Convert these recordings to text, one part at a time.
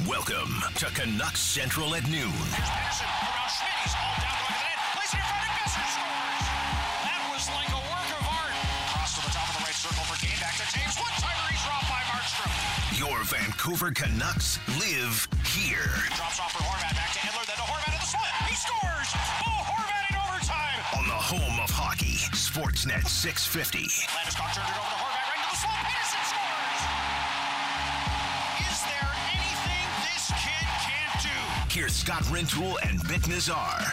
Welcome to Canucks Central at noon. Here's Peterson around Schmidt. He's all down going to the net. Plays it in front of Messer scores. That was like a work of art. Cross to the top of the right circle for Kane. Back to James. One-timer. He's dropped by Markstrom. Your Vancouver Canucks live here. Drops off for Horvat. Back to Edler. Then to Horvat at the slot. He scores. Oh, Horvat in overtime. On the home of hockey, Sportsnet 650. Landeskog turned it over to Horvat. Right into the slot. Peterson scores. Is there anything this kid can't do? Here's Scott Rintoul and Vic Nazar.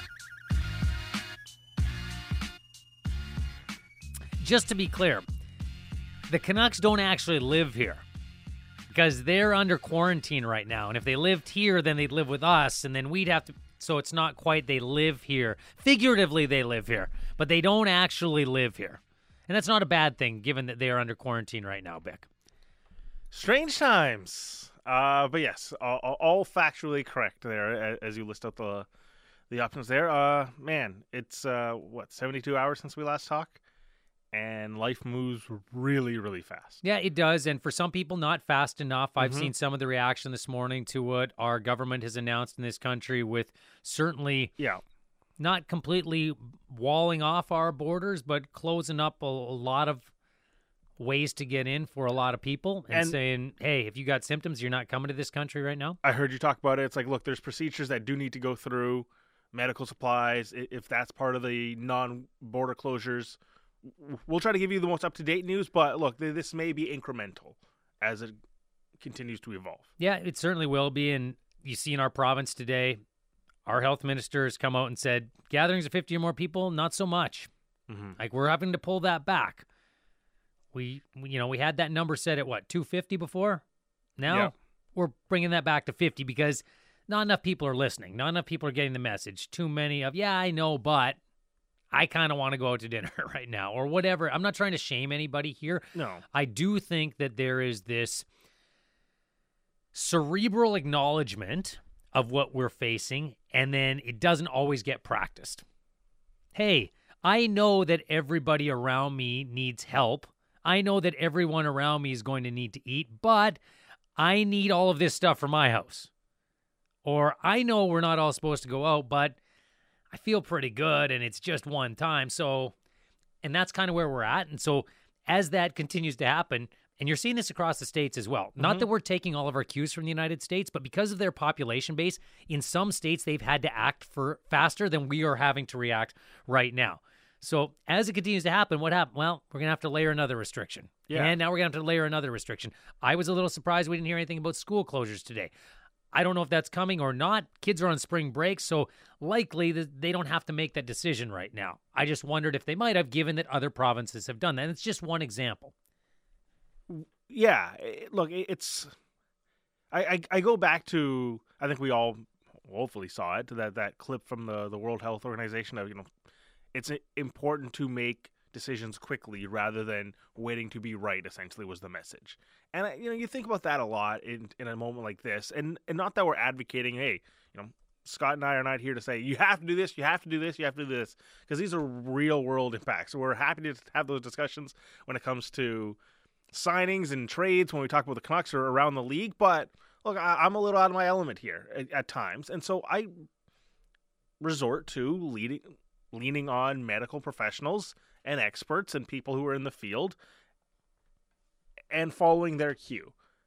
Just to be clear, the Canucks don't actually live here because they're under quarantine right now. And if they lived here, then they'd live with us, and then we'd have to. So it's not quite they live here. Figuratively, they live here, but they don't actually live here. And that's not a bad thing, given that they are under quarantine right now, Vic. Strange times. But yes, all factually correct there as you list out the options there. Man, it's 72 hours since we last talked, and life moves really, really fast. Yeah, it does. And for some people, not fast enough. I've seen some of the reaction this morning to what our government has announced in this country, with certainly not completely walling off our borders, but closing up a lot of ways to get in for a lot of people and saying, hey, if you got symptoms, you're not coming to this country right now. I heard you talk about it. It's like, look, there's procedures that do need to go through, medical supplies, if that's part of the non-border closures. We'll try to give you the most up-to-date news, but look, this may be incremental as it continues to evolve. Yeah, it certainly will be. And you see in our province today, our health minister has come out and said, gatherings of 50 or more people, not so much. Like, we're having to pull that back. We had that number set at 250 before? Now we're bringing that back to 50 because not enough people are listening. Not enough people are getting the message. Too many of, I know, but I kind of want to go out to dinner right now or whatever. I'm not trying to shame anybody here. No. I do think that there is this cerebral acknowledgement of what we're facing, and then it doesn't always get practiced. Hey, I know that everybody around me needs help. I know that everyone around me is going to need to eat, but I need all of this stuff for my house. Or I know we're not all supposed to go out, but I feel pretty good and it's just one time. So, and that's kind of where we're at. And so as that continues to happen, and you're seeing this across the states as well, not that we're taking all of our cues from the United States, but because of their population base, in some states they've had to act for faster than we are having to react right now. So as it continues to happen, what happened? Well, we're going to have to layer another restriction. Yeah. And now we're going to have to layer another restriction. I was a little surprised we didn't hear anything about school closures today. I don't know if that's coming or not. Kids are on spring break, so likely they don't have to make that decision right now. I just wondered if they might have, given that other provinces have done that. And it's just one example. Yeah, look, it's... I go back to, I think we all hopefully saw it, that clip from the World Health Organization of, it's important to make decisions quickly rather than waiting to be right, essentially, was the message. And, you think about that a lot in a moment like this. And not that we're advocating, hey, Scott and I are not here to say, you have to do this, you have to do this, you have to do this. Because these are real-world impacts. So we're happy to have those discussions when it comes to signings and trades, when we talk about the Canucks or around the league. But, look, I'm a little out of my element here at times. And so I resort to leaning on medical professionals and experts and people who are in the field and following their cue.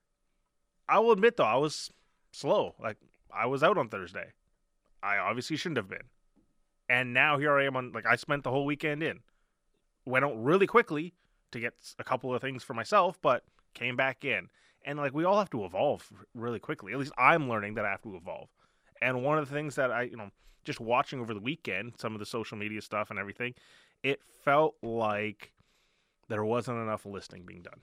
I will admit, though, I was slow. Like, I was out on Thursday. I obviously shouldn't have been. And now here I am I spent the whole weekend in. Went out really quickly to get a couple of things for myself, but came back in. And, we all have to evolve really quickly. At least I'm learning that I have to evolve. And one of the things that I, just watching over the weekend, some of the social media stuff and everything, it felt like there wasn't enough listening being done.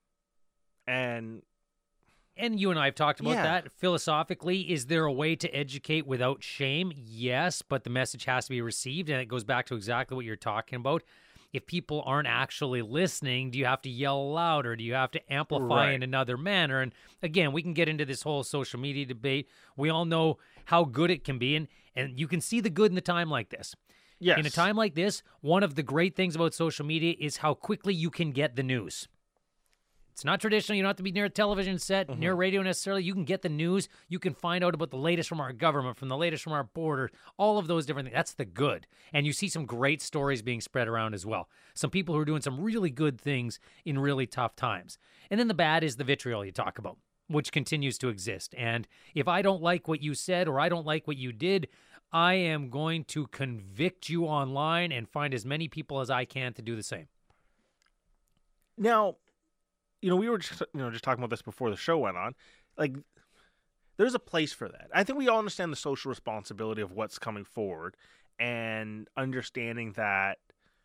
And you and I have talked about that. Philosophically, is there a way to educate without shame? Yes, but the message has to be received, and it goes back to exactly what you're talking about. If people aren't actually listening, do you have to yell louder? Do you have to amplify in another manner? And again, we can get into this whole social media debate. We all know how good it can be, and you can see the good in a time like this. Yes. In a time like this, one of the great things about social media is how quickly you can get the news. It's not traditional. You don't have to be near a television set, near radio necessarily. You can get the news. You can find out about the latest from our government, from the latest from our border, all of those different things. That's the good. And you see some great stories being spread around as well. Some people who are doing some really good things in really tough times. And then the bad is the vitriol you talk about, which continues to exist. And if I don't like what you said or I don't like what you did, I am going to convict you online and find as many people as I can to do the same. Now, we were just talking about this before the show went on. Like, there's a place for that. I think we all understand the social responsibility of what's coming forward and understanding that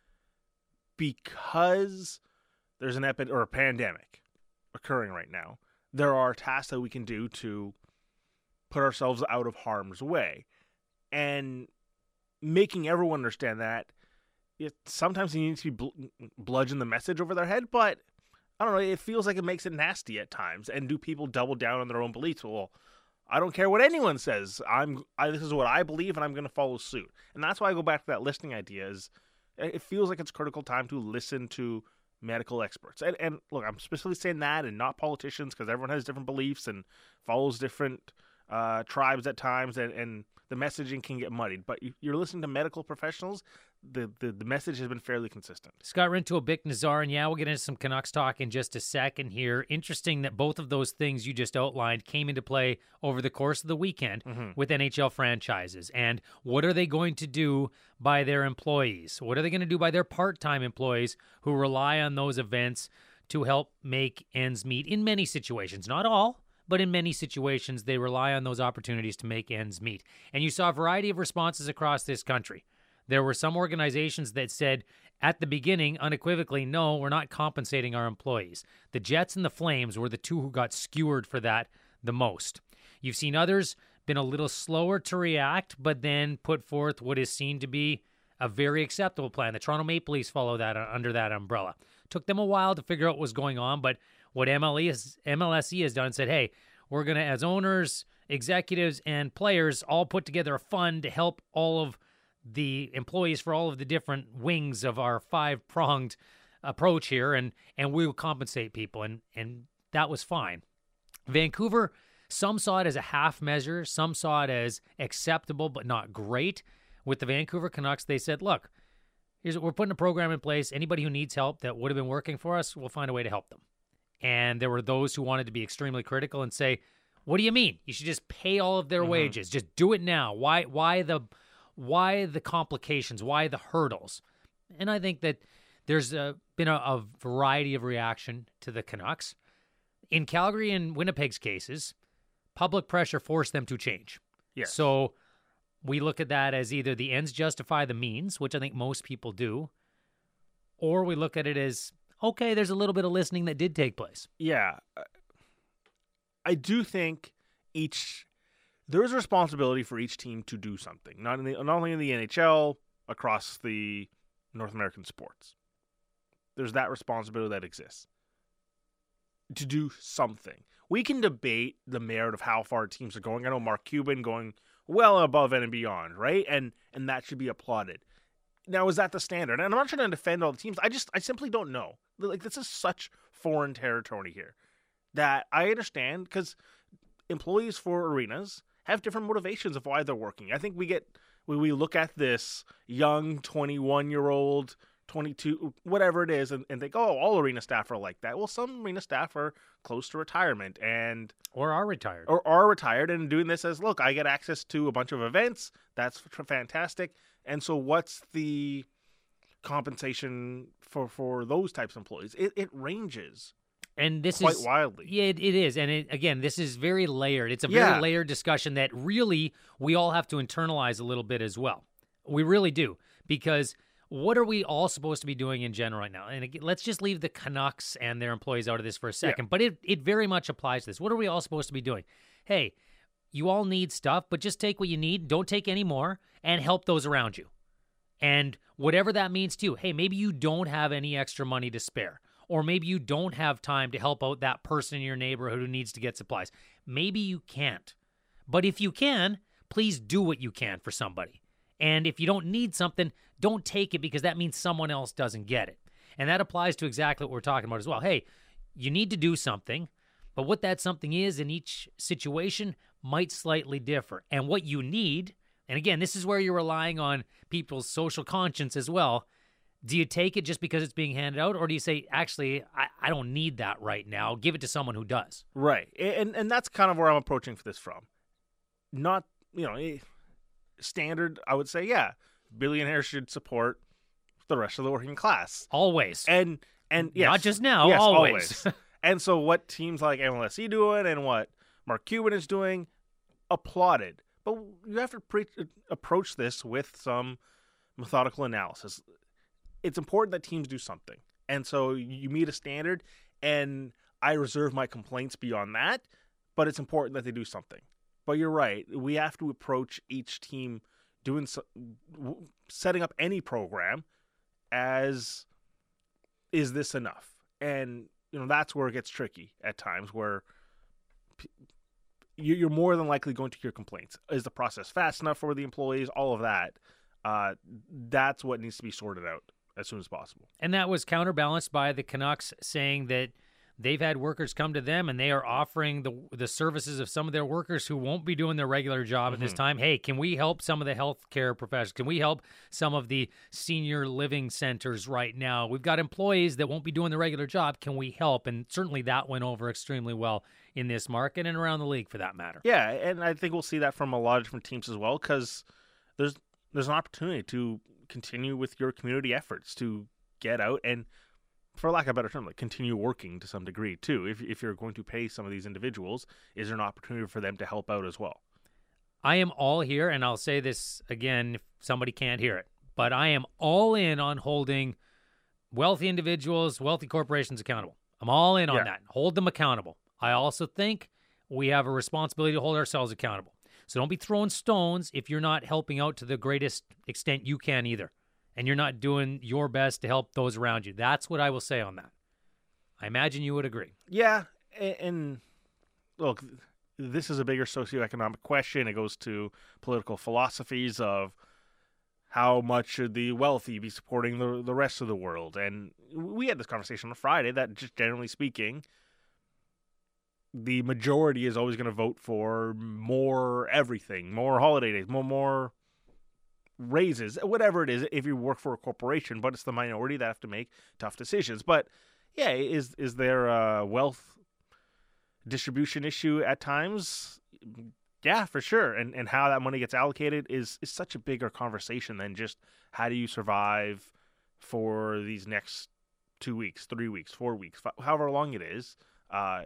because there's an epidemic or a pandemic occurring right now, there are tasks that we can do to put ourselves out of harm's way. And making everyone understand that, sometimes you need to bludgeon the message over their head, but I don't know, it feels like it makes it nasty at times. And do people double down on their own beliefs? Well, I don't care what anyone says. This is what I believe, and I'm going to follow suit. And that's why I go back to that listening idea. Is it feels like it's critical time to listen to medical experts. And look, I'm specifically saying that and not politicians, because everyone has different beliefs and follows different tribes at times, and the messaging can get muddied. But you're listening to medical professionals, the message has been fairly consistent. Scott Rintoul, Bick Nazar, and we'll get into some Canucks talk in just a second here. Interesting that both of those things you just outlined came into play over the course of the weekend with NHL franchises. And what are they going to do by their employees? What are they going to do by their part-time employees who rely on those events to help make ends meet in many situations? Not all, but in many situations, they rely on those opportunities to make ends meet. And you saw a variety of responses across this country. There were some organizations that said at the beginning, unequivocally, no, we're not compensating our employees. The Jets and the Flames were the two who got skewered for that the most. You've seen others been a little slower to react, but then put forth what is seen to be a very acceptable plan. The Toronto Maple Leafs follow that under that umbrella. Took them a while to figure out what was going on, but what MLSE has done said, hey, we're going to, as owners, executives, and players, all put together a fund to help all of the employees for all of the different wings of our five-pronged approach here, and we will compensate people, and that was fine. Vancouver, some saw it as a half measure, some saw it as acceptable but not great. With the Vancouver Canucks, they said, look, we're putting a program in place. Anybody who needs help that would have been working for us, we'll find a way to help them. And there were those who wanted to be extremely critical and say, what do you mean? You should just pay all of their wages. Just do it now. Why the complications? Why the hurdles? And I think that there's been a variety of reaction to the Canucks. In Calgary and Winnipeg's cases, public pressure forced them to change. Yes. So we look at that as either the ends justify the means, which I think most people do, or we look at it as, okay, there's a little bit of listening that did take place. Yeah. I do think there is a responsibility for each team to do something, not only in the NHL, across the North American sports. There's that responsibility that exists to do something. We can debate the merit of how far teams are going. I know Mark Cuban going well above and beyond, right? And that should be applauded. Now, is that the standard? And I'm not trying to defend all the teams. I simply don't know. Like, this is such foreign territory here that I understand, because employees for arenas have different motivations of why they're working. I think we look at this young 21-year-old, 22, whatever it is, and think, oh, all arena staff are like that. Well, some arena staff are close to retirement or are retired. Or are retired and doing this as, look, I get access to a bunch of events. That's fantastic. And so what's the compensation for those types of employees? It ranges. And this quite is wildly. Yeah, it is. And again, this is very layered. It's a very layered discussion that really we all have to internalize a little bit as well. We really do. Because what are we all supposed to be doing in general right now? And again, let's just leave the Canucks and their employees out of this for a second. Yeah. But it very much applies to this. What are we all supposed to be doing? Hey, you all need stuff, but just take what you need. Don't take any more, and help those around you. And whatever that means to you. Hey, maybe you don't have any extra money to spare. Or maybe you don't have time to help out that person in your neighborhood who needs to get supplies. Maybe you can't. But if you can, please do what you can for somebody. And if you don't need something, don't take it, because that means someone else doesn't get it. And that applies to exactly what we're talking about as well. Hey, you need to do something, but what that something is in each situation might slightly differ. And what you need, and again, this is where you're relying on people's social conscience as well. Do you take it just because it's being handed out, or do you say, actually, I don't need that right now. Give it to someone who does. Right. And that's kind of where I'm approaching for this from. Not, standard, I would say, yeah, billionaires should support the rest of the working class. Always. And yes. Not just now, yes, always. And so what teams like MLSE doing and what Mark Cuban is doing, applauded. But you have to approach this with some methodical analysis. It's important that teams do something. And so you meet a standard, and I reserve my complaints beyond that, but it's important that they do something. But you're right. We have to approach each team setting up any program as, is this enough? And, that's where it gets tricky at times, where you're more than likely going to hear complaints. Is the process fast enough for the employees? All of that. That's what needs to be sorted out as soon as possible. And that was counterbalanced by the Canucks saying that they've had workers come to them and they are offering the services of some of their workers who won't be doing their regular job at this time. Hey, can we help some of the healthcare professionals? Can we help some of the senior living centers right now? We've got employees that won't be doing the regular job. Can we help? And certainly that went over extremely well in this market and around the league for that matter. Yeah, and I think we'll see that from a lot of different teams as well, because there's an opportunity to continue with your community efforts to get out and, for lack of a better term, continue working to some degree too. If you're going to pay some of these individuals, is there an opportunity for them to help out as well? I am all here, and I'll say this again if somebody can't hear it, but I am all in on holding wealthy individuals, wealthy corporations accountable. I'm all in on that. Hold them accountable. I also think we have a responsibility to hold ourselves accountable. So don't be throwing stones if you're not helping out to the greatest extent you can either. And you're not doing your best to help those around you. That's what I will say on that. I imagine you would agree. Yeah, and look, this is a bigger socioeconomic question. It goes to political philosophies of how much should the wealthy be supporting the rest of the world. And we had this conversation on Friday that, just generally speaking, the majority is always going to vote for more everything, more holiday days, more raises, whatever it is, if you work for a corporation, but it's the minority that have to make tough decisions. But yeah, is there a wealth distribution issue at times? Yeah, for sure. And how that money gets allocated is such a bigger conversation than just how do you survive for these next 2 weeks, 3 weeks, 4 weeks, however long it is. I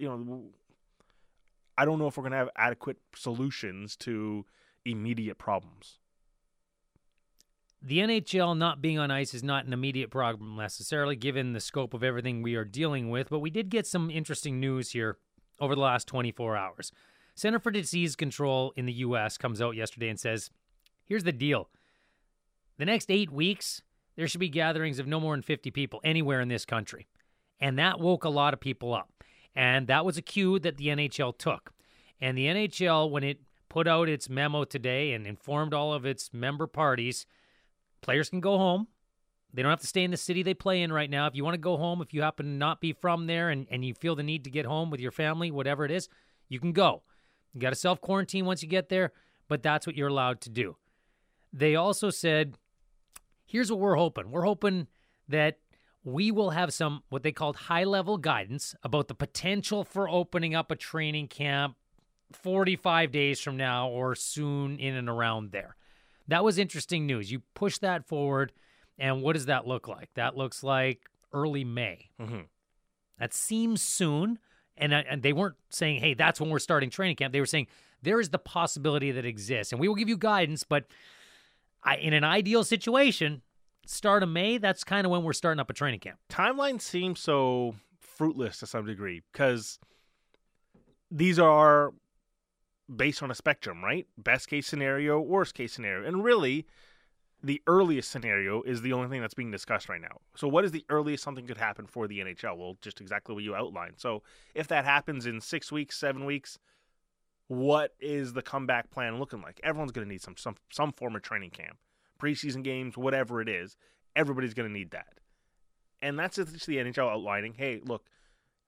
don't know if we're going to have adequate solutions to immediate problems. The NHL not being on ice is not an immediate problem necessarily, given the scope of everything we are dealing with, but we did get some interesting news here over the last 24 hours. Center for Disease Control in the U.S. comes out yesterday and says, here's the deal. The next 8 weeks, there should be gatherings of no more than 50 people anywhere in this country. And that woke a lot of people up. And that was a cue that the NHL took. And the NHL, when it put out its memo today and informed all of its member parties, players can go home. They don't have to stay in the city they play in right now. If you want to go home, if you happen to not be from there and you feel the need to get home with your family, whatever it is, you can go. You got to self-quarantine once you get there, but that's what you're allowed to do. They also said, here's what we're hoping. We're hoping that we will have some, what they called high-level guidance about the potential for opening up a training camp 45 days from now or soon in and around there. That was interesting news. You push that forward, and what does that look like? That looks like early May. Mm-hmm. That seems soon, and they weren't saying, hey, that's when we're starting training camp. They were saying there is the possibility that exists, and we will give you guidance, but in an ideal situation, start of May, that's kind of when we're starting up a training camp. Timeline seems so fruitless to some degree because these are based on a spectrum, right? Best case scenario, worst case scenario. And really, the earliest scenario is the only thing that's being discussed right now. So what is the earliest something could happen for the NHL? Well, just exactly what you outlined. So if that happens in 6 weeks, 7 weeks, what is the comeback plan looking like? Everyone's going to need some form of training camp. Preseason games, whatever it is, everybody's going to need that. And that's just the NHL outlining, hey, look,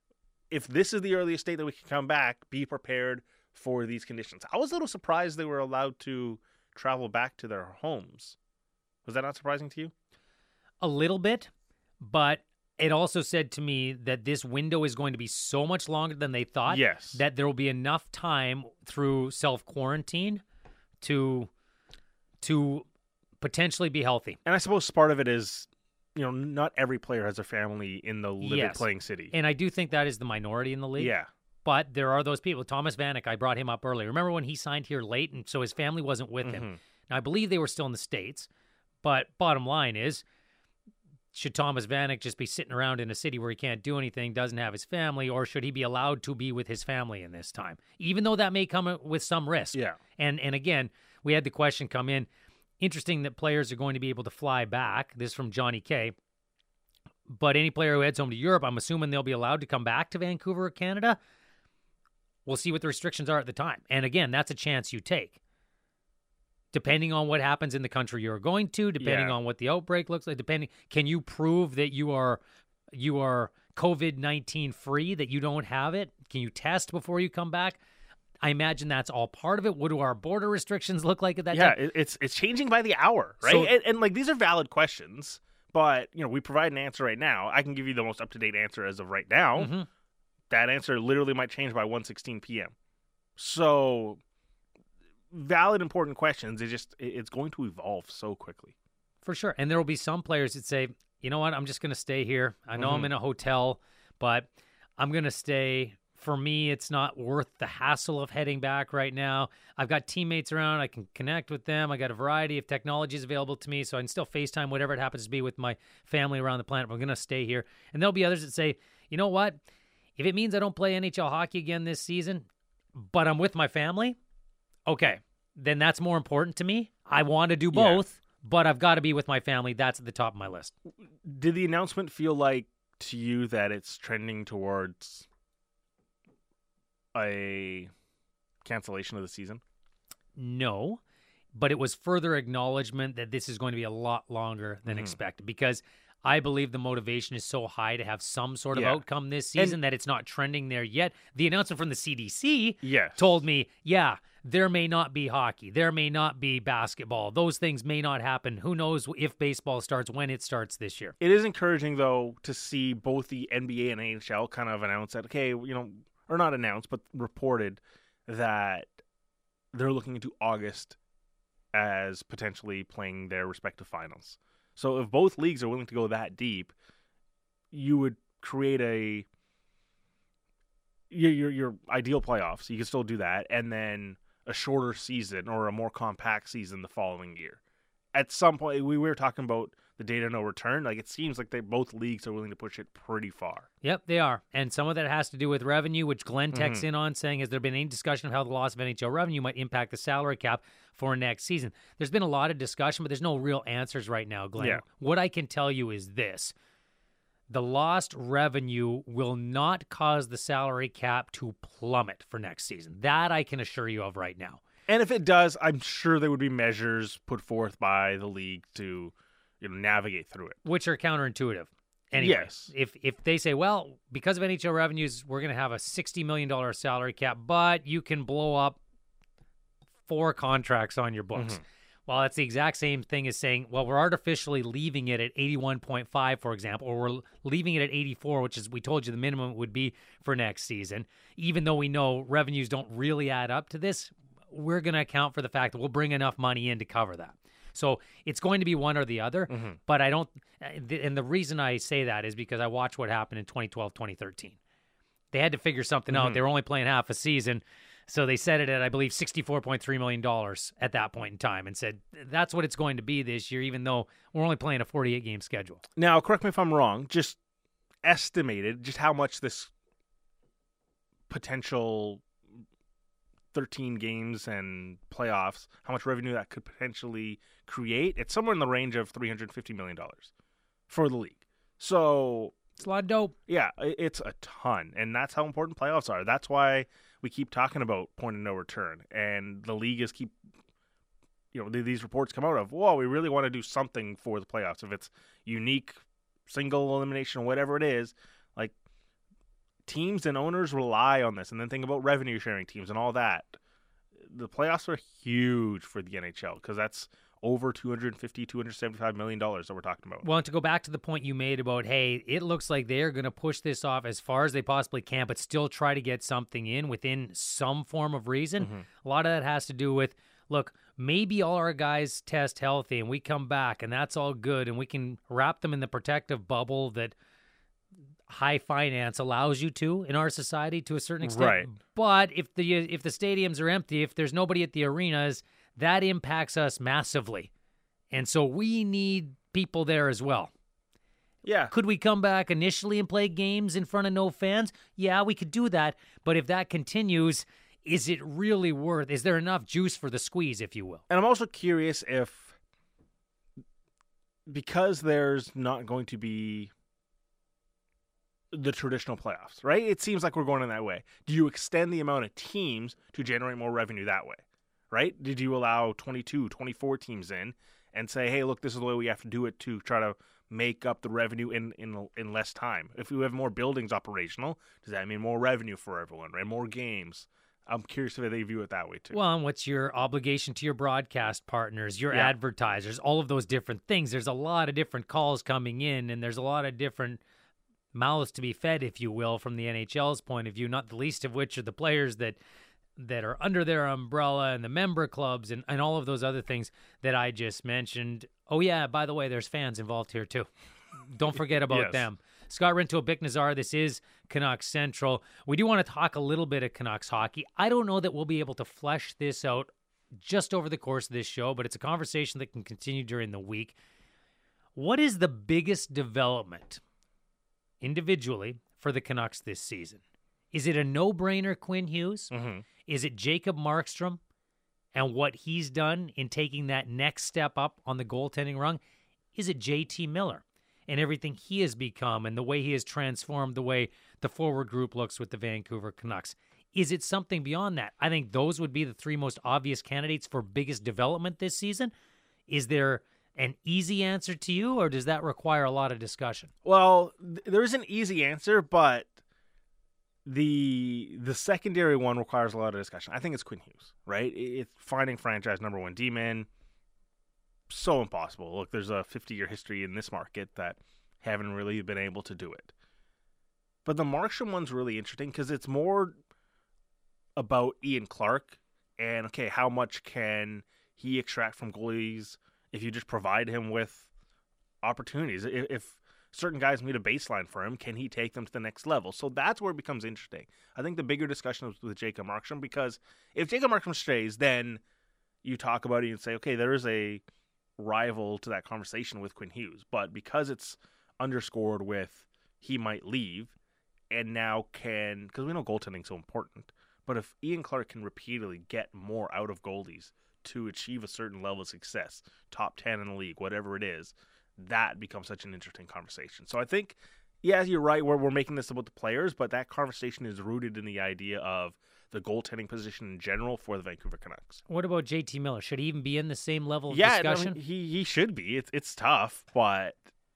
if this is the earliest date that we can come back, be prepared for these conditions. I was a little surprised they were allowed to travel back to their homes. Was that not surprising to you? A little bit, but it also said to me that this window is going to be so much longer than they thought. Yes. That there will be enough time through self-quarantine to potentially be healthy. And I suppose part of it is, not every player has a family in the livid playing city. And I do think that is the minority in the league. Yeah. But there are those people. Thomas Vanek, I brought him up earlier. Remember when he signed here late, and so his family wasn't with him? Now, I believe they were still in the States. But bottom line is, should Thomas Vanek just be sitting around in a city where he can't do anything, doesn't have his family, or should he be allowed to be with his family in this time? Even though that may come with some risk. Yeah. And again, we had the question come in. Interesting that players are going to be able to fly back. This is from Johnny K. But any player who heads home to Europe, I'm assuming they'll be allowed to come back to Vancouver or Canada. We'll see what the restrictions are at the time. And again, that's a chance you take. Depending on what happens in the country you're going to, depending on what the outbreak looks like, can you prove that you are COVID-19 free, that you don't have it? Can you test before you come back? I imagine that's all part of it. What do our border restrictions look like at that time? Yeah, it's changing by the hour, right? So, and like these are valid questions, but we provide an answer right now. I can give you the most up-to-date answer as of right now. That answer literally might change by 1:16 p.m. So valid, important questions. It's going to evolve so quickly. For sure. And there will be some players that say, you know what, I'm just going to stay here. I know I'm in a hotel, but I'm going to stay. For me, it's not worth the hassle of heading back right now. I've got teammates around. I can connect with them. I got a variety of technologies available to me, so I can still FaceTime, whatever it happens to be, with my family around the planet. I'm going to stay here. And there'll be others that say, you know what, if it means I don't play NHL hockey again this season, but I'm with my family, okay, then that's more important to me. I want to do both, but I've got to be with my family. That's at the top of my list. Did the announcement feel like to you that it's trending towards a cancellation of the season? No, but it was further acknowledgement that this is going to be a lot longer than expected, because I believe the motivation is so high to have some sort of outcome this season that it's not trending there yet. The announcement from the CDC told me, there may not be hockey. There may not be basketball. Those things may not happen. Who knows if baseball starts, when it starts this year. It is encouraging, though, to see both the NBA and NHL kind of announce that, okay, or not announced, but reported that they're looking into August as potentially playing their respective finals. So if both leagues are willing to go that deep, you would create your ideal playoffs. You can still do that, and then a shorter season or a more compact season the following year. At some point, we were talking about the data no return. Like, it seems like both leagues are willing to push it pretty far. Yep, they are. And some of that has to do with revenue, which Glenn texts in on, saying, has there been any discussion of how the loss of NHL revenue might impact the salary cap for next season? There's been a lot of discussion, but there's no real answers right now, Glenn. Yeah. What I can tell you is this. The lost revenue will not cause the salary cap to plummet for next season. That I can assure you of right now. And if it does, I'm sure there would be measures put forth by the league to navigate through it. Which are counterintuitive. Anyway, yes. If they say, well, because of NHL revenues, we're going to have a $60 million salary cap, but you can blow up 4 contracts on your books. Well, that's the exact same thing as saying, well, we're artificially leaving it at 81.5, for example, or we're leaving it at 84, which is, we told you the minimum would be for next season. Even though we know revenues don't really add up to this, we're going to account for the fact that we'll bring enough money in to cover that. So it's going to be one or the other, but I don't, and the reason I say that is because I watched what happened in 2012, 2013. They had to figure something out. They were only playing half a season. So they set it at, I believe, $64.3 million at that point in time and said, that's what it's going to be this year, even though we're only playing a 48-game schedule. Now, correct me if I'm wrong, just estimated just how much this potential 13 games and playoffs, how much revenue that could potentially create. It's somewhere in the range of $350 million for the league. So it's a lot of dope. Yeah, it's a ton, and that's how important playoffs are. That's why we keep talking about point of no return, and the league is these reports come out of, whoa, we really want to do something for the playoffs. If it's unique, single elimination, whatever it is, like teams and owners rely on this, and then think about revenue sharing teams and all that. The playoffs are huge for the NHL because that's over $275 million that we're talking about. Well, and to go back to the point you made about, hey, it looks like they're going to push this off as far as they possibly can, but still try to get something in within some form of reason. Mm-hmm. A lot of that has to do with, look, maybe all our guys test healthy and we come back and that's all good and we can wrap them in the protective bubble that high finance allows you to in our society to a certain extent. Right. But if the stadiums are empty, if there's nobody at the arenas, that impacts us massively. And so we need people there as well. Yeah. Could we come back initially and play games in front of no fans? Yeah, we could do that. But if that continues, is it really worth? Is there enough juice for the squeeze, if you will? And I'm also curious if, because there's not going to be the traditional playoffs, right? It seems like we're going in that way. Do you extend the amount of teams to generate more revenue that way, right? Did you allow 22, 24 teams in and say, hey, look, this is the way we have to do it to try to make up the revenue in less time? If we have more buildings operational, does that mean more revenue for everyone, right? More games? I'm curious if they view it that way too. Well, and what's your obligation to your broadcast partners, your advertisers, all of those different things? There's a lot of different calls coming in, and there's a lot of different mouths to be fed, if you will, from the NHL's point of view, not the least of which are the players that are under their umbrella and the member clubs and all of those other things that I just mentioned. Oh, yeah, by the way, there's fans involved here too. Don't forget about them. Scott Rintoul, Bick Nazar, this is Canucks Central. We do want to talk a little bit of Canucks hockey. I don't know that we'll be able to flesh this out just over the course of this show, but it's a conversation that can continue during the week. What is the biggest development individually for the Canucks this season? Is it a no-brainer, Quinn Hughes? Mm-hmm. Is it Jacob Markstrom and what he's done in taking that next step up on the goaltending rung? Is it JT Miller and everything he has become and the way he has transformed the way the forward group looks with the Vancouver Canucks? Is it something beyond that? I think those would be the three most obvious candidates for biggest development this season. Is there an easy answer to you, or does that require a lot of discussion? Well, there is an easy answer, but the secondary one requires a lot of discussion. I think it's Quinn Hughes, right? It's finding franchise number one D-man, so impossible. Look, there's a 50-year history in this market that haven't really been able to do it. But the Markstrom one's really interesting because it's more about Ian Clark and, okay, how much can he extract from goalies if you just provide him with opportunities. If certain guys meet a baseline for him, can he take them to the next level? So that's where it becomes interesting. I think the bigger discussion was with Jacob Markstrom, because if Jacob Markstrom stays, then you talk about it and say, okay, there is a rival to that conversation with Quinn Hughes. But because it's underscored with he might leave, and now because we know goaltending's so important, but if Ian Clark can repeatedly get more out of goalies to achieve a certain level of success, top 10 in the league, whatever it is, that becomes such an interesting conversation. So I think, yeah, you're right, we're making this about the players, but that conversation is rooted in the idea of the goaltending position in general for the Vancouver Canucks. What about JT Miller? Should he even be in the same level of discussion? I mean, he should be. It's tough, but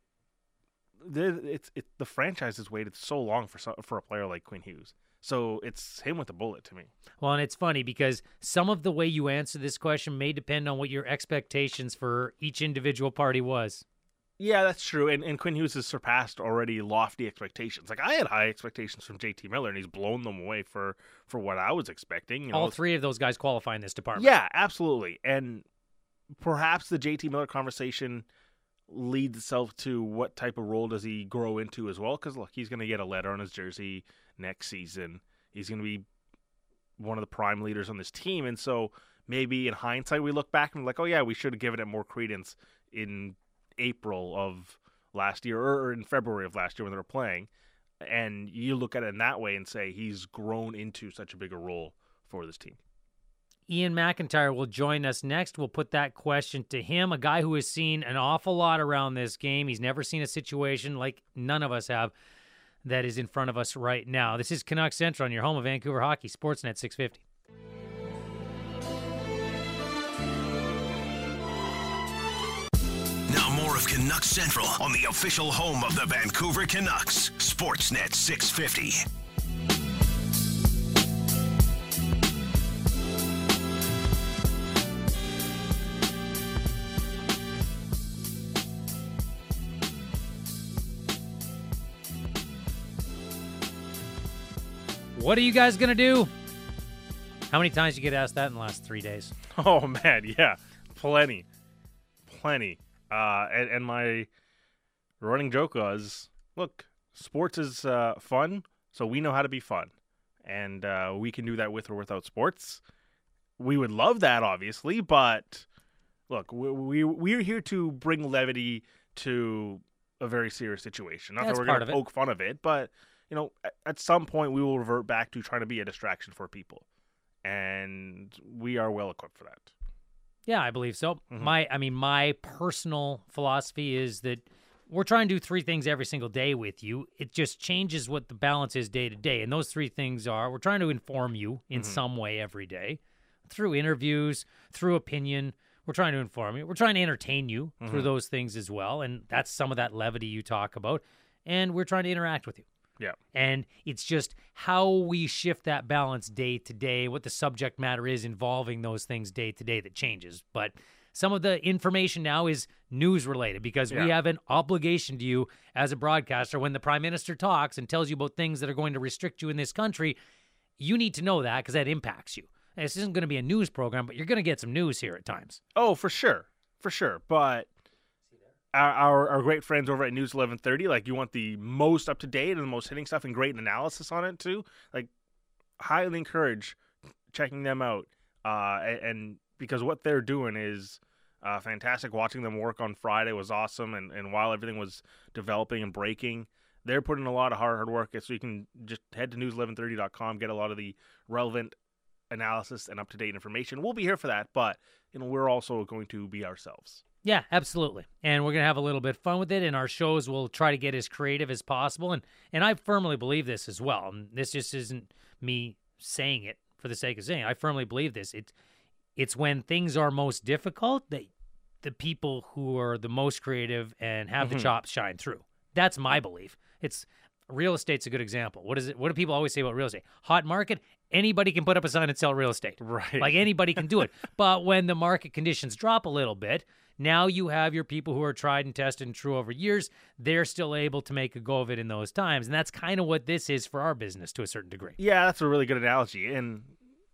the franchise has waited so long for a player like Quinn Hughes. So it's him with a bullet to me. Well, and it's funny because some of the way you answer this question may depend on what your expectations for each individual party was. Yeah, that's true. And Quinn Hughes has surpassed already lofty expectations. Like, I had high expectations from JT Miller, and he's blown them away for what I was expecting. You know, all three of those guys qualify in this department. Yeah, absolutely. And perhaps the JT Miller conversation leads itself to what type of role does he grow into as well? Because, look, he's going to get a letter on his jersey next season. He's going to be one of the prime leaders on this team. And so maybe in hindsight, we look back and we're like, oh, yeah, we should have given it more credence in April of last year or in February of last year when they were playing. And you look at it in that way and say he's grown into such a bigger role for this team. Ian McIntyre will join us next. We'll put that question to him, a guy who has seen an awful lot around this game. He's never seen a situation like none of us have that is in front of us right now. This is Canucks Central on your home of Vancouver hockey, Sportsnet 650. Now more of Canucks Central on the official home of the Vancouver Canucks, Sportsnet 650. What are you guys going to do? How many times you get asked that in the last 3 days? Oh, man, yeah. Plenty. And my running joke was, look, sports is fun, so we know how to be fun. And we can do that with or without sports. We would love that, obviously, but look, we're here to bring levity to a very serious situation. Not that we're going to poke fun of it, but at some point we will revert back to trying to be a distraction for people. And we are well equipped for that. Yeah, I believe so. My personal philosophy is that we're trying to do 3 things every single day with you. It just changes what the balance is day to day. And those 3 things are, we're trying to inform you in some way every day through interviews, through opinion. We're trying to inform you. We're trying to entertain you through those things as well. And that's some of that levity you talk about. And we're trying to interact with you. Yeah. And it's just how we shift that balance day to day, what the subject matter is involving those things day to day that changes. But some of the information now is news related because we have an obligation to you as a broadcaster. When the Prime Minister talks and tells you about things that are going to restrict you in this country, you need to know that because that impacts you. And this isn't going to be a news program, but you're going to get some news here at times. Oh, for sure. But our great friends over at News 1130, like, you want the most up-to-date and the most hitting stuff and great analysis on it too. Like, highly encourage checking them out. And because what they're doing is fantastic. Watching them work on Friday was awesome. And while everything was developing and breaking, they're putting a lot of hard work. So you can just head to news1130.com, get a lot of the relevant analysis and up-to-date information. We'll be here for that, but we're also going to be ourselves. Yeah, absolutely. And we're going to have a little bit of fun with it, and our shows will try to get as creative as possible. And I firmly believe this as well. And this just isn't me saying it for the sake of saying it. I firmly believe this. It's when things are most difficult that the people who are the most creative and have the chops shine through. That's my belief. Real estate's a good example. What do people always say about real estate? Hot market, anybody can put up a sign and sell real estate. Right. Like, anybody can do it. But when the market conditions drop a little bit, now you have your people who are tried and tested and true over years. They're still able to make a go of it in those times. And that's kind of what this is for our business to a certain degree. Yeah, that's a really good analogy. And,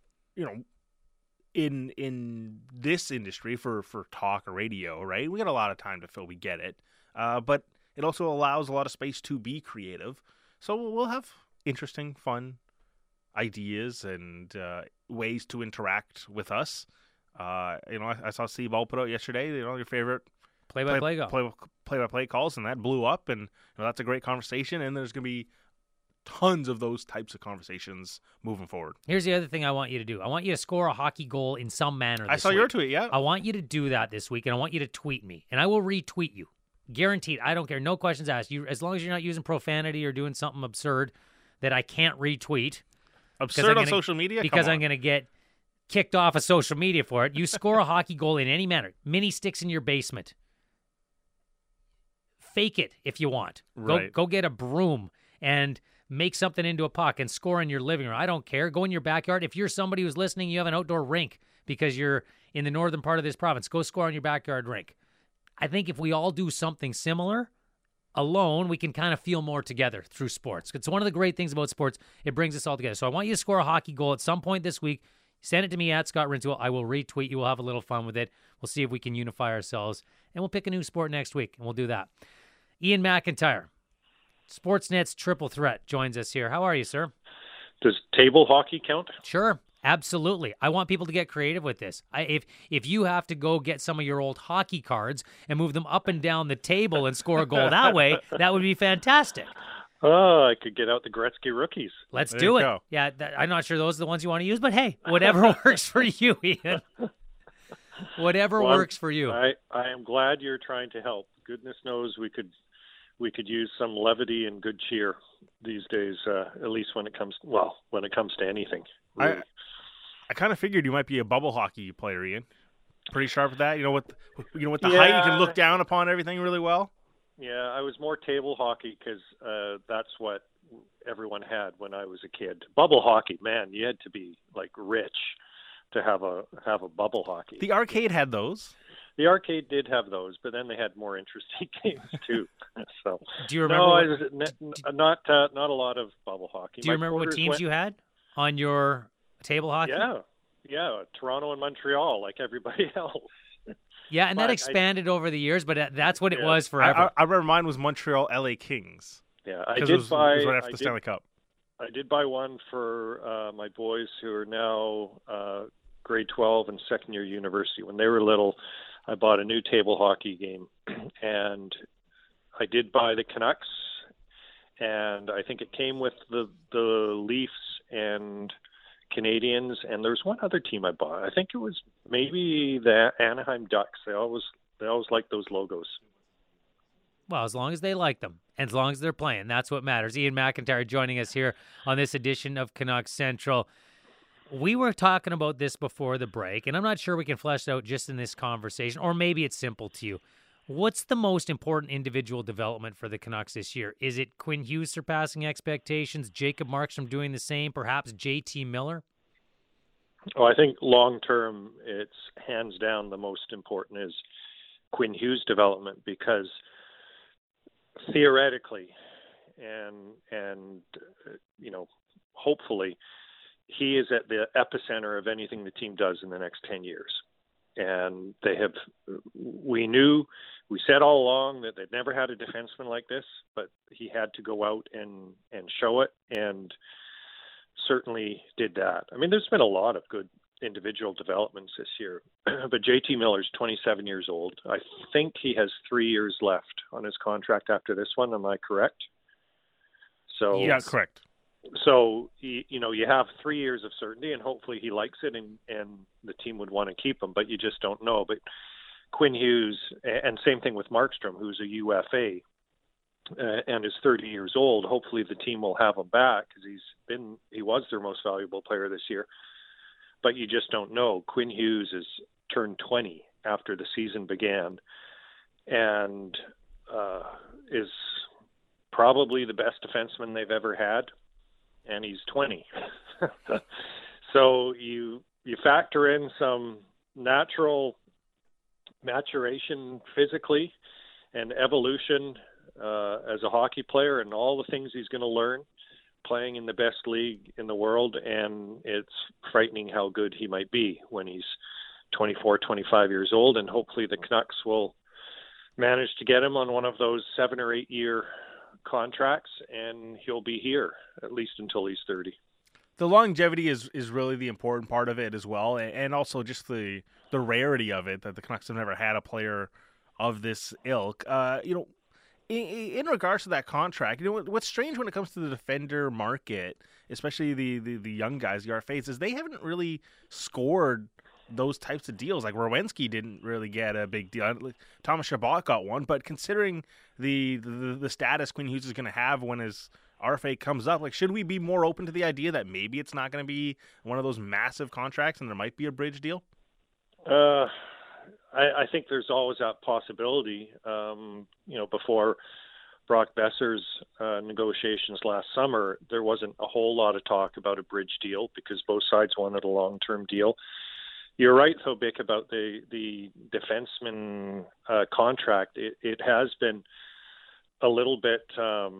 in this industry for talk or radio, right, we got a lot of time to fill. We get it. But it also allows a lot of space to be creative. So we'll have interesting, fun ideas and ways to interact with us. I saw Steve Ball put out yesterday, your favorite play-by-play calls, and that blew up, and that's a great conversation, and there's going to be tons of those types of conversations moving forward. Here's the other thing I want you to do. I want you to score a hockey goal in some manner this week. I saw your tweet, yeah. I want you to do that this week, and I want you to tweet me, and I will retweet you. Guaranteed. I don't care. No questions asked. As long as you're not using profanity or doing something absurd that I can't retweet. Absurd on social media? Because I'm going to get kicked off of social media for it. You score a hockey goal in any manner. Mini sticks in your basement. Fake it if you want. Right. Go get a broom and make something into a puck and score in your living room. I don't care. Go in your backyard. If you're somebody who's listening, you have an outdoor rink because you're in the northern part of this province. Go score on your backyard rink. I think if we all do something similar alone, we can kind of feel more together through sports. It's one of the great things about sports. It brings us all together. So I want you to score a hockey goal at some point this week. Send it to me at Scott Rintoul. I will retweet you. We'll have a little fun with it. We'll see if we can unify ourselves. And we'll pick a new sport next week, and we'll do that. Ian McIntyre, Sportsnet's Triple Threat, joins us here. How are you, sir? Does table hockey count? Sure. Absolutely. I want people to get creative with this. If you have to go get some of your old hockey cards and move them up and down the table and score a goal that way, that would be fantastic. Oh, I could get out the Gretzky rookies. Let's do it. Go. Yeah, I'm not sure those are the ones you want to use, but hey, whatever works for you, Ian. Whatever works for you. I am glad you're trying to help. Goodness knows we could use some levity and good cheer these days, at least when it comes to anything. Really. I kind of figured you might be a bubble hockey player, Ian. Pretty sharp at that. With the height, you can look down upon everything really well. Yeah, I was more table hockey because that's what everyone had when I was a kid. Bubble hockey, man, you had to be like rich to have a bubble hockey. The arcade had those. The arcade did have those, but then they had more interesting games too. So do you remember? Not a lot of bubble hockey. Do you remember what teams you had on your table hockey? Yeah, Toronto and Montreal, like everybody else. Yeah, and that expanded over the years, but that's what it was forever. I remember mine was Montreal LA Kings. Yeah, it was right after the Stanley Cup. I did buy one for my boys who are now grade 12 and second year university. When they were little, I bought a new table hockey game, and I did buy the Canucks, and I think it came with the Leafs and Canadians, and there's one other team I bought. I think it was maybe the Anaheim Ducks. They always like those logos. Well, as long as they like them, and as long as they're playing, that's what matters. Ian McIntyre joining us here on this edition of Canucks Central. We were talking about this before the break, and I'm not sure we can flesh it out just in this conversation, or maybe it's simple to you. What's the most important individual development for the Canucks this year? Is it Quinn Hughes surpassing expectations, Jacob Markstrom doing the same, perhaps JT Miller? Oh, I think long-term, it's hands down the most important is Quinn Hughes' development, because theoretically and hopefully, he is at the epicenter of anything the team does in the next 10 years. And we said all along that they'd never had a defenseman like this, but he had to go out and show it, and certainly did that. I mean, there's been a lot of good individual developments this year, but JT Miller's 27 years old. I think he has 3 years left on his contract after this one. Am I correct? So yeah, correct. So, you have 3 years of certainty, and hopefully he likes it, and the team would want to keep him, but you just don't know. But Quinn Hughes, and same thing with Markstrom, who's a UFA and is 30 years old, hopefully the team will have him back, because he was their most valuable player this year. But you just don't know. Quinn Hughes is turned 20 after the season began, and is probably the best defenseman they've ever had. And he's 20. So you factor in some natural maturation physically and evolution as a hockey player, and all the things he's going to learn playing in the best league in the world, and it's frightening how good he might be when he's 24, 25 years old, and hopefully the Canucks will manage to get him on one of those 7 or 8 year contracts, and he'll be here at least until he's 30. The longevity is really the important part of it as well, and also just the rarity of it, that the Canucks have never had a player of this ilk. In regards to that contract, what's strange when it comes to the defender market, especially the young guys, the RFAs, is they haven't really scored those types of deals. Like Werenski didn't really get a big deal. Thomas Chabot got one, but considering the status Quinn Hughes is going to have when his RFA comes up, like, should we be more open to the idea that maybe it's not going to be one of those massive contracts and there might be a bridge deal? I think there's always that possibility. Before Brock Besser's negotiations last summer, there wasn't a whole lot of talk about a bridge deal because both sides wanted a long-term deal. You're right, though, Bick, about the defenseman contract. It has been a little bit, I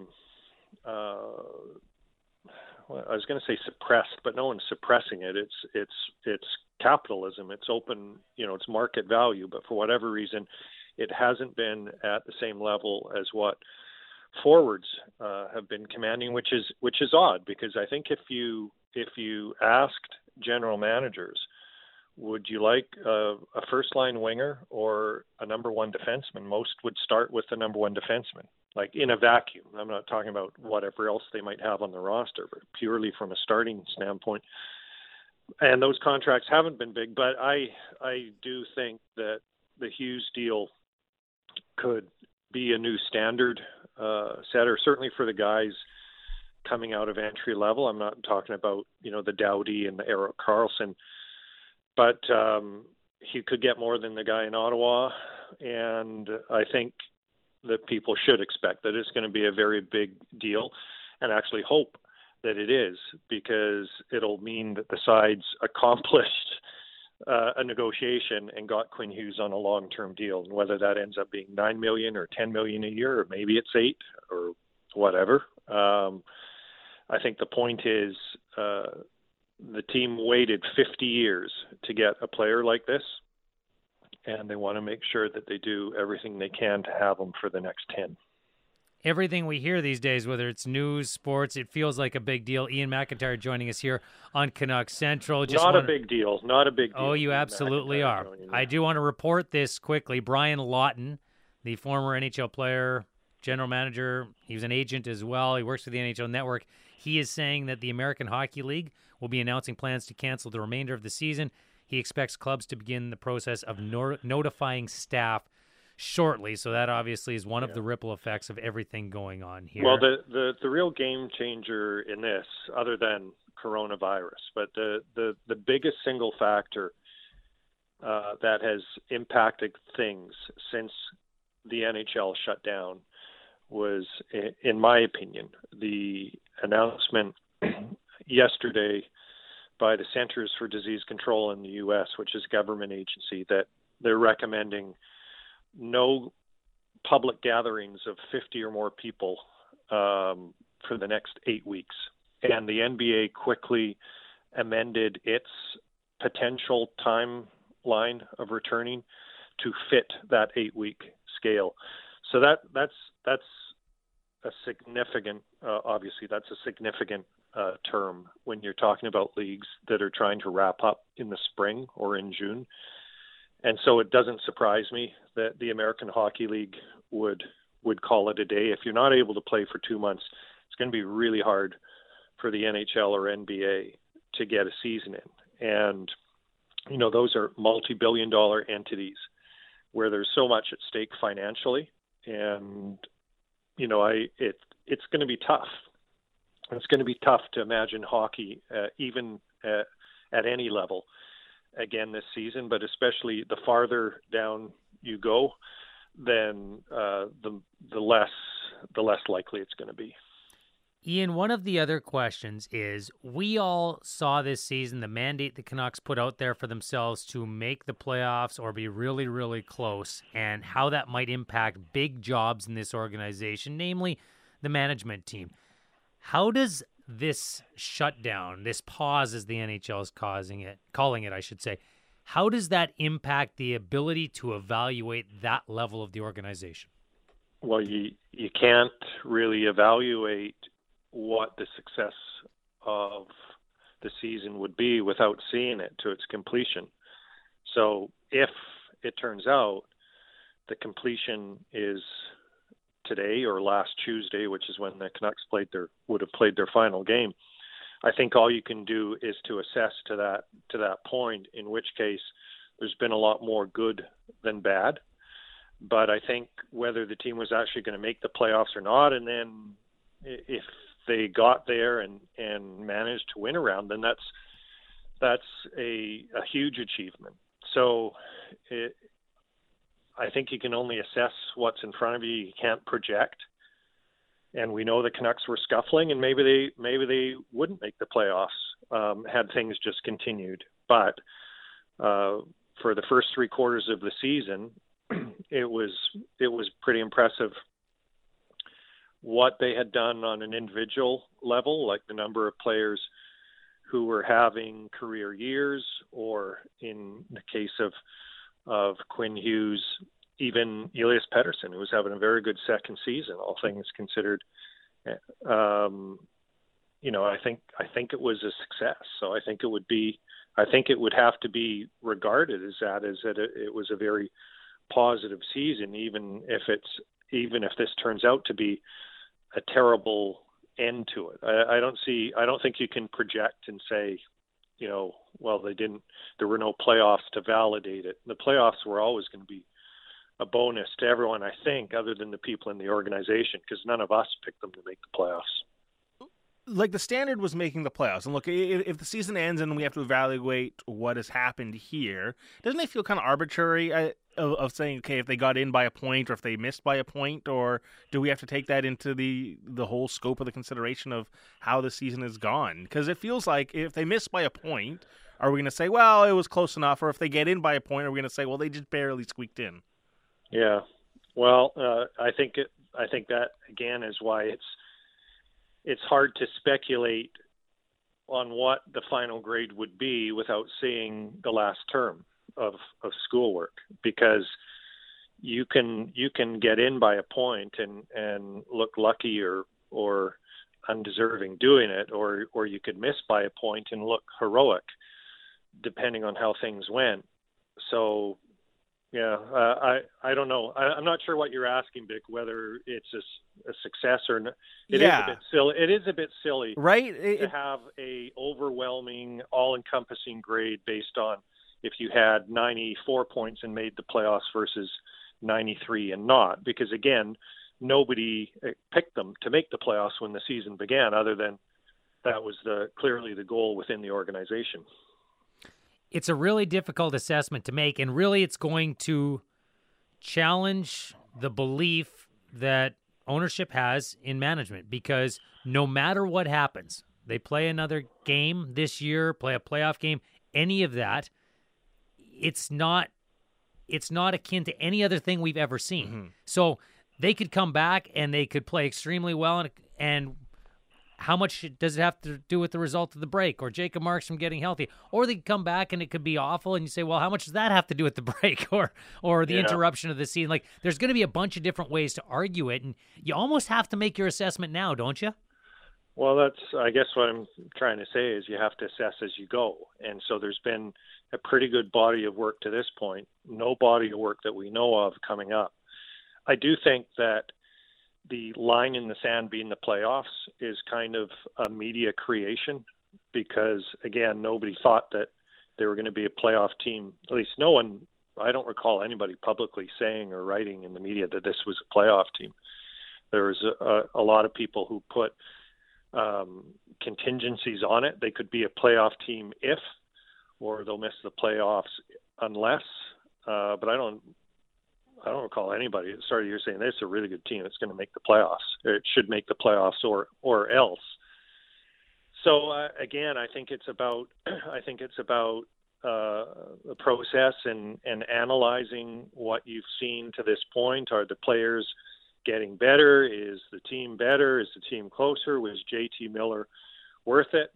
was going to say suppressed, but no one's suppressing it. It's capitalism. It's open, it's market value. But for whatever reason, it hasn't been at the same level as what forwards have been commanding, which is odd, because I think if you asked general managers, would you like a first-line winger or a number one defenseman, most would start with the number one defenseman, like in a vacuum. I'm not talking about whatever else they might have on the roster, but purely from a starting standpoint. And those contracts haven't been big, but I do think that the Hughes deal could be a new standard setter, certainly for the guys coming out of entry level. I'm not talking about, the Doughty and the Erik Karlsson, but he could get more than the guy in Ottawa, and I think that people should expect that it's going to be a very big deal, and actually hope that it is, because it'll mean that the sides accomplished a negotiation and got Quinn Hughes on a long-term deal. And whether that ends up being $9 million or $10 million a year, or maybe it's $8 million or whatever. I think the point is the team waited 50 years to get a player like this, and they want to make sure that they do everything they can to have him for the next 10. Everything we hear these days, whether it's news, sports, it feels like a big deal. Ian McIntyre joining us here on Canucks Central. Not a big deal. Oh, you absolutely are. I do want to report this quickly. Brian Lawton, the former NHL player, general manager, he was an agent as well. He works for the NHL Network. He is saying that the American Hockey League will be announcing plans to cancel the remainder of the season. He expects clubs to begin the process of notifying staff shortly, so that obviously is one of the ripple effects of everything going on here. Well, the real game changer in this, other than coronavirus, but the biggest single factor that has impacted things since the NHL shut down was, in my opinion, the announcement yesterday by the Centers for Disease Control in the U.S., which is a government agency, that they're recommending no public gatherings of 50 or more people for the next 8 weeks. And the NBA quickly amended its potential timeline of returning to fit that 8-week scale. So that's a significant, obviously that's a significant term when you're talking about leagues that are trying to wrap up in the spring or in June. And so it doesn't surprise me that the American Hockey League would call it a day. If you're not able to play for 2 months, it's going to be really hard for the NHL or NBA to get a season in. And, you know, those are multi-billion-dollar entities where there's so much at stake financially. And, you know, it's going to be tough. It's going to be tough to imagine hockey, even at any level, again this season, but especially the farther down you go, then the less likely it's going to be. Ian, one of the other questions is, we all saw this season the mandate the Canucks put out there for themselves to make the playoffs or be really, really close, and how that might impact big jobs in this organization, namely the management team. How does this shutdown, this pause as the NHL is calling it, I should say, how does that impact the ability to evaluate that level of the organization? Well, you can't really evaluate what the success of the season would be without seeing it to its completion. So if it turns out the completion is today or last Tuesday, which is when the Canucks would have played their final game, I think all you can do is to assess to that point, in which case there's been a lot more good than bad. But I think whether the team was actually going to make the playoffs or not, and then if they got there and managed to win a round, then that's a huge achievement. So I think you can only assess what's in front of you. You can't project. And we know the Canucks were scuffling, and maybe they wouldn't make the playoffs had things just continued. But for the first 3 quarters of the season, it was pretty impressive what they had done on an individual level, like the number of players who were having career years, or in the case of Quinn Hughes, even Elias Pettersson, who was having a very good second season, all things considered. You know, I think it was a success. So I think it would have to be regarded as that it was a very positive season, even if this turns out to be a terrible end to it. I don't think you can project and say, you know, well, there were no playoffs to validate it. The playoffs were always going to be a bonus to everyone, I think, other than the people in the organization, because none of us picked them to make the playoffs. Like, the standard was making the playoffs. And look, if the season ends and we have to evaluate what has happened here, doesn't it feel kind of arbitrary of saying, okay, if they got in by a point or if they missed by a point, or do we have to take that into the whole scope of the consideration of how the season has gone? Because it feels like if they miss by a point, Are we going to say, well, it was close enough? Or if they get in by a point, are we going to say, well, they just barely squeaked in? Yeah. Well, I think that again is why it's hard to speculate on what the final grade would be without seeing the last term of schoolwork, because you can get in by a point and look lucky or undeserving doing it, or you could miss by a point and look heroic, depending on how things went. So, yeah, I don't know. I'm not sure what you're asking, Vic, whether it's a success or not. It is a bit silly. It is a bit silly, right? To have a overwhelming, all-encompassing grade based on if you had 94 points and made the playoffs versus 93 and not, because again, nobody picked them to make the playoffs when the season began, other than that was clearly the goal within the organization. It's a really difficult assessment to make, and really it's going to challenge the belief that ownership has in management, because no matter what happens, they play another game this year, play a playoff game, any of that, it's not akin to any other thing we've ever seen. Mm-hmm. So they could come back and they could play extremely well, and how much does it have to do with the result of the break or Jacob Markstrom getting healthy? Or they could come back and it could be awful, and you say, well, how much does that have to do with the break or the interruption of the season? Like, there's going to be a bunch of different ways to argue it, and you almost have to make your assessment now, don't you? Well, that's, I guess what I'm trying to say is you have to assess as you go. And so there's been a pretty good body of work to this point, no body of work that we know of coming up. I do think that the line in the sand being the playoffs is kind of a media creation, because, again, nobody thought that they were going to be a playoff team. At least no one, I don't recall anybody publicly saying or writing in the media that this was a playoff team. There was a lot of people who put contingencies on it. They could be a playoff team if, or they'll miss the playoffs unless, but I don't recall anybody that started here saying this is a really good team. It's going to make the playoffs. It should make the playoffs or else. So again, I think it's about the process and analyzing what you've seen to this point. Are the players getting better? Is the team better? Is the team closer? Was JT Miller worth it?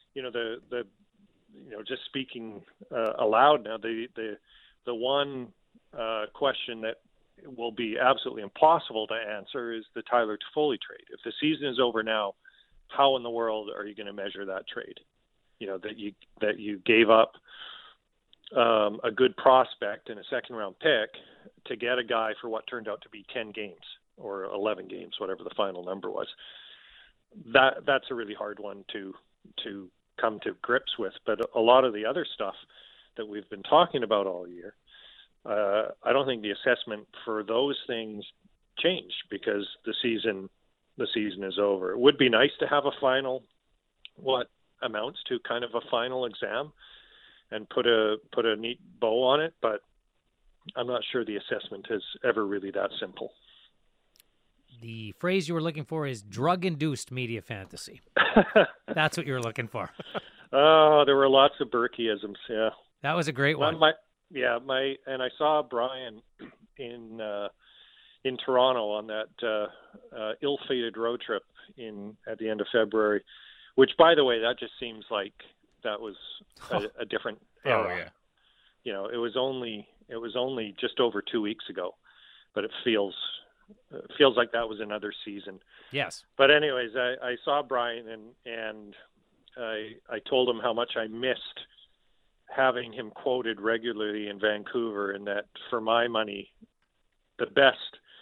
Just speaking aloud now, the one question that will be absolutely impossible to answer is the Tyler Toffoli trade. If the season is over now, how in the world are you going to measure that trade? That you gave up a good prospect and a second-round pick to get a guy for what turned out to be 10 games or 11 games, whatever the final number was. That's a really hard one to come to grips with. But a lot of the other stuff that we've been talking about all year, I don't think the assessment for those things changed because the season is over. It would be nice to have a final, what amounts to kind of a final exam, and put a neat bow on it, but I'm not sure the assessment is ever really that simple. The phrase you were looking for is drug-induced media fantasy. That's what you were looking for. Oh, there were lots of Berkeyisms, yeah. That was a great one. And I saw Brian in Toronto on that ill-fated road trip at the end of February, which, by the way, that just seems like that was a different era. Oh, yeah. It was only just over 2 weeks ago, but it feels like that was another season. Yes. But anyways, I saw Brian and I told him how much I missed having him quoted regularly in Vancouver, and that for my money, the best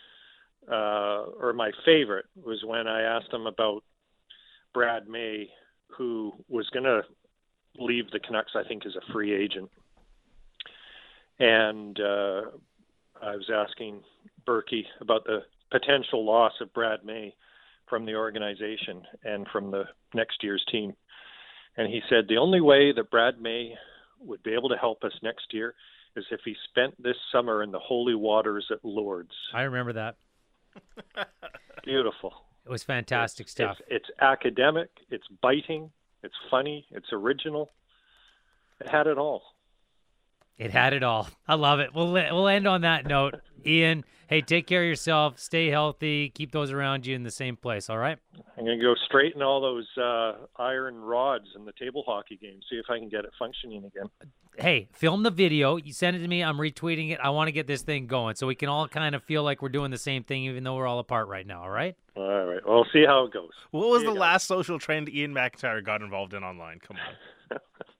or my favorite was when I asked him about Brad May, who was going to leave the Canucks, I think, as a free agent. And I was asking Berkey about the potential loss of Brad May from the organization and from the next year's team. And he said, the only way that Brad May would be able to help us next year is if he spent this summer in the holy waters at Lourdes. I remember that. Beautiful. It was fantastic stuff. It's academic, it's biting, it's funny, it's original. It had it all. It had it all. I love it. We'll end on that note. Ian, hey, take care of yourself. Stay healthy. Keep those around you in the same place, all right? I'm going to go straighten all those iron rods in the table hockey game, see if I can get it functioning again. Hey, film the video. You send it to me. I'm retweeting it. I want to get this thing going so we can all kind of feel like we're doing the same thing even though we're all apart right now, all right? All right. Well, we'll see how it goes. What was the last social trend Ian McIntyre got involved in online? Come on.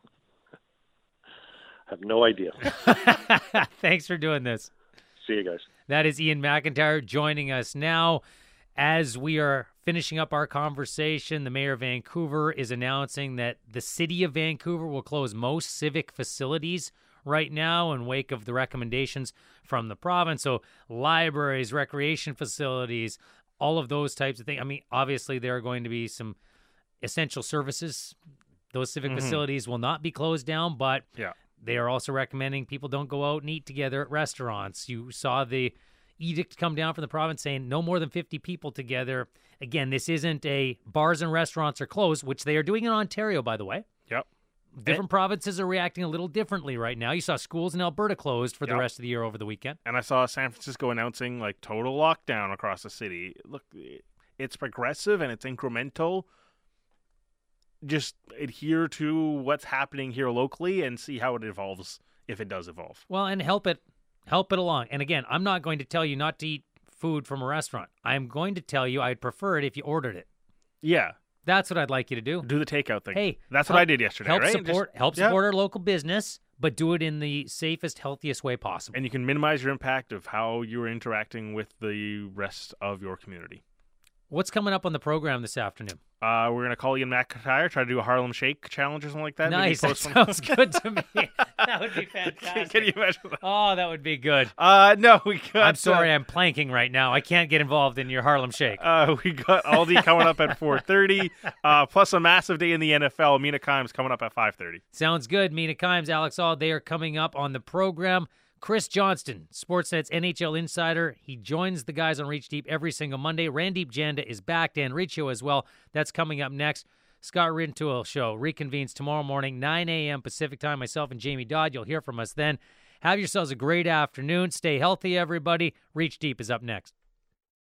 I have no idea. Thanks for doing this. See you guys. That is Ian McIntyre joining us now. As we are finishing up our conversation, the mayor of Vancouver is announcing that the city of Vancouver will close most civic facilities right now in wake of the recommendations from the province. So libraries, recreation facilities, all of those types of things. I mean, obviously there are going to be some essential services. Those civic facilities will not be closed down, but they are also recommending people don't go out and eat together at restaurants. You saw the edict come down from the province saying no more than 50 people together. Again, this isn't a bars and restaurants are closed, which they are doing in Ontario, by the way. Yep. Different provinces are reacting a little differently right now. You saw schools in Alberta closed for the rest of the year over the weekend. And I saw San Francisco announcing like total lockdown across the city. Look, it's progressive and it's incremental. Just adhere to what's happening here locally and see how it evolves, if it does evolve. Well, and help it along. And again, I'm not going to tell you not to eat food from a restaurant. I'm going to tell you I'd prefer it if you ordered it. Yeah. That's what I'd like you to do. Do the takeout thing. Hey, that's what I did yesterday, help right? Support our local business, but do it in the safest, healthiest way possible. And you can minimize your impact of how you're interacting with the rest of your community. What's coming up on the program this afternoon? We're going to call Ian McIntyre, try to do a Harlem Shake challenge or something like that. Nice. That sounds good to me. That would be fantastic. Can you imagine that? Oh, that would be good. No, we got... I'm sorry, I'm planking right now. I can't get involved in your Harlem Shake. We got Aldi coming up at 4:30, plus a massive day in the NFL. Mina Kimes coming up at 5:30. Sounds good. Mina Kimes, Alex All, they are coming up on the program. Chris Johnston, Sportsnet's NHL insider. He joins the guys on Reach Deep every single Monday. Randeep Janda is back. Dan Riccio as well. That's coming up next. Scott Rintoul Show reconvenes tomorrow morning, 9 a.m. Pacific time. Myself and Jamie Dodd. You'll hear from us then. Have yourselves a great afternoon. Stay healthy, everybody. Reach Deep is up next.